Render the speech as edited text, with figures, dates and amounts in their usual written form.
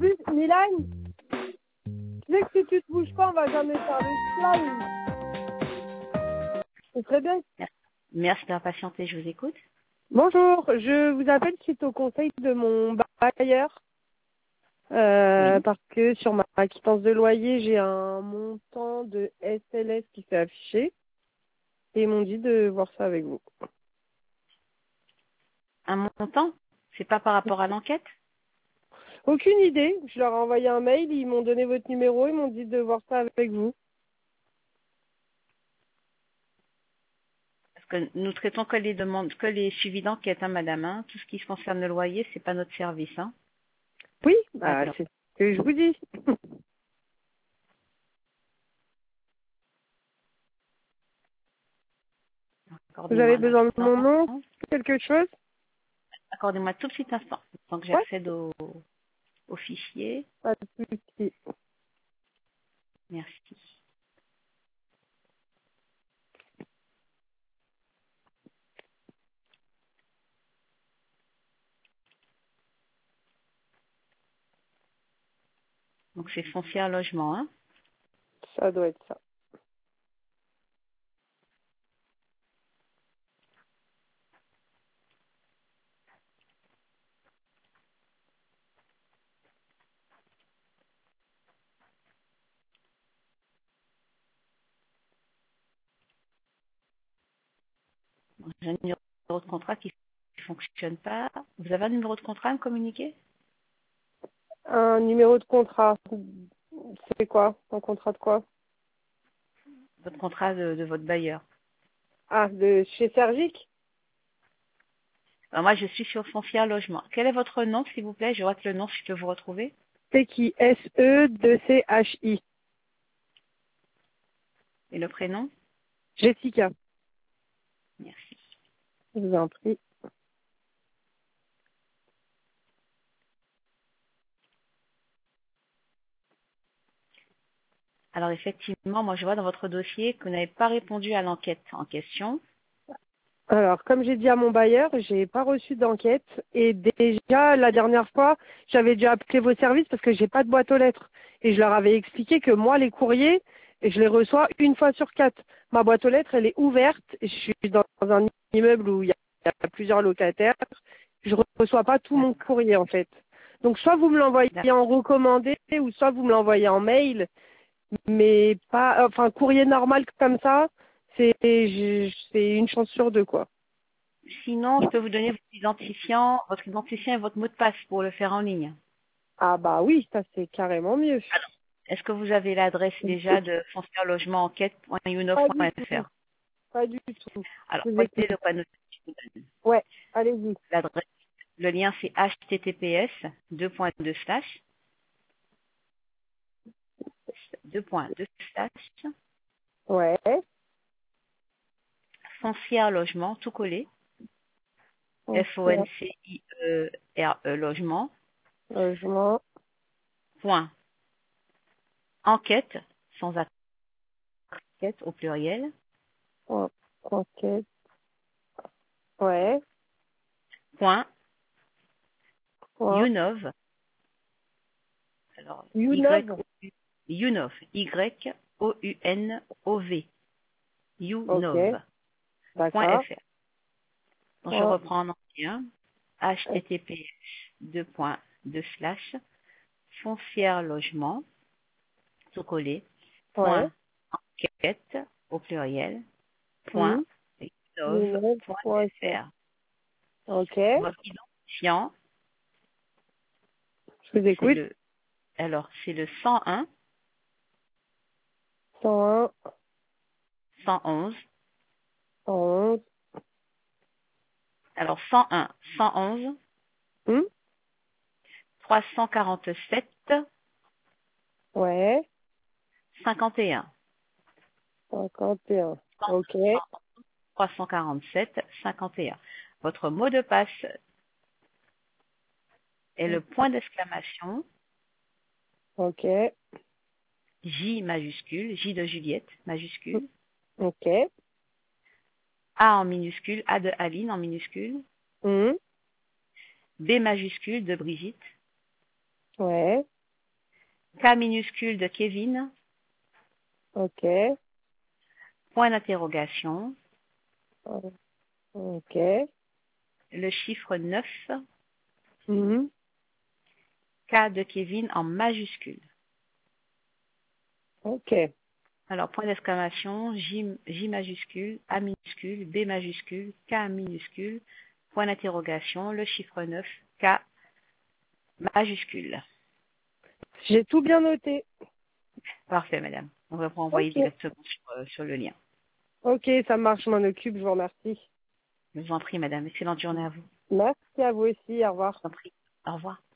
plus, Milan, tu sais que si tu te bouges pas, on va jamais faire le slime. C'est très bien. Merci d'avoir patienté, je vous écoute. Bonjour, je vous appelle suite au conseil de mon bailleur. Oui. Parce que sur ma quittance de loyer, j'ai un montant de SLS qui s'est affiché. Et ils m'ont dit de voir ça avec vous. Un montant? C'est pas par rapport à l'enquête? Aucune idée. Je leur ai envoyé un mail, ils m'ont donné votre numéro, ils m'ont dit de voir ça avec vous. Parce que nous traitons que les demandes, que les suivis d'enquête, hein, madame, hein. Tout ce qui concerne le loyer, c'est pas notre service, hein. Oui, bah Alors, c'est ce que je vous dis. Vous accordez-moi avez un besoin de mon nom, instant. quelque chose? Accordez-moi tout petit instant, tant que Ouais, j'accède au fichier. pas de souci. Merci. Donc, c'est foncier à logement, hein. Ça doit être ça. Donc, j'ai un numéro de contrat qui fonctionne pas. Vous avez un numéro de contrat à me communiquer? Un numéro de contrat. C'est quoi? Un contrat de quoi? Votre contrat de votre bailleur. Ah, de chez Sergic? Alors, moi, je suis sur foncier à logement. Quel est votre nom, s'il vous plaît? Je vois que le nom, si je peux vous retrouver. C'est qui? SE2CHI. Et le prénom? Jessica. Merci. Je vous en prie. Alors effectivement, moi je vois dans votre dossier que vous n'avez pas répondu à l'enquête en question. Alors, comme j'ai dit à mon bailleur, j'ai pas reçu d'enquête et déjà la dernière fois, j'avais déjà appelé vos services parce que j'ai pas de boîte aux lettres et je leur avais expliqué que moi les courriers, je les reçois une fois sur 4. Ma boîte aux lettres, elle est ouverte. Je suis dans un immeuble où il y a plusieurs locataires. Je reçois pas tout mon D'accord. courrier en fait. Donc soit vous me l'envoyez D'accord. en recommandé ou soit vous me l'envoyez en mail, mais pas, enfin courrier normal comme ça, c'est une chance sur deux quoi. Sinon, je peux vous donner votre identifiant et votre mot de passe pour le faire en ligne. Ah bah oui, ça c'est carrément mieux. Alors, est-ce que vous avez l'adresse déjà de Pas du tout, foncièrlogement-enquête.unov.fr? pas du tout. Alors, Je vous prenez écoute. le panneau. Je vous donne Ouais, allez-y. l'adresse. Le lien c'est https deux points deux slash Ouais, foncière logement tout collé on fait FONCIERE logement logement, point enquête sans enquête au pluriel enquête, ouais, point point, unov alors Unov, unov YOUNOV ok, unov.fr. d'accord, Donc je point, reprends en entier hein. https deux points deux slash foncière logement tout collé ouais, point enquête au pluriel point hum, Unov, point, unov.fr. ok, Votre identifiant, je vous c'est écoute, le 101 101, 111. 111, Alors 101 111 hum, 347 ouais, 51. 51, ok, 347 51. Votre mot de passe est le point d'exclamation ok, J majuscule, J de Juliette majuscule, ok, A en minuscule, A de Aline en minuscule, hum, B majuscule de Brigitte, ouais, K minuscule de Kevin, Ok. point d'interrogation, Ok. le chiffre 9, Mhm. K de Kevin en majuscule. Ok. Alors, point d'exclamation, J majuscule, A minuscule, B majuscule, K minuscule, point d'interrogation, le chiffre 9, K majuscule. J'ai tout bien noté. Parfait, madame. On va vous envoyer Ok. directement sur le lien. Ok, ça marche, je m'en occupe, je vous remercie. Je vous en prie, madame. Excellente journée à vous. Merci à vous aussi, au Je revoir. vous en prie. Au revoir.